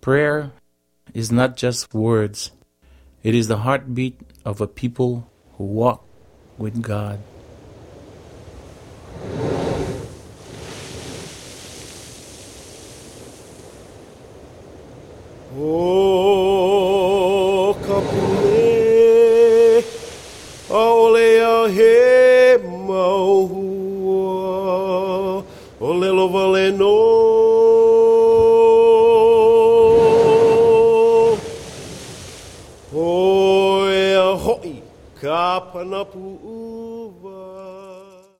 Prayer is not just words. It is the heartbeat of a people who walk with God. O kapule aole a he maua o lelo valeno o e a hoi ka panapu